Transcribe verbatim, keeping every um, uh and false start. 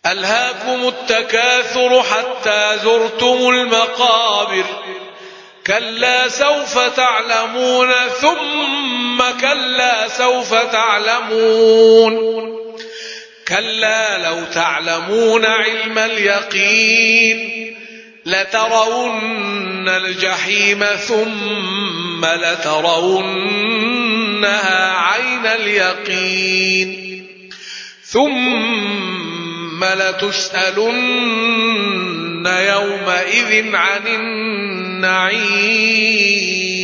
ألهاكم التكاثر حتى زرتم المقابر كلا سوف تعلمون ثم كلا سوف تعلمون كلا لو تعلمون علم اليقين لترون الجحيم ثم لترونها عين اليقين ثم لتسألن يومئذ عن النعيم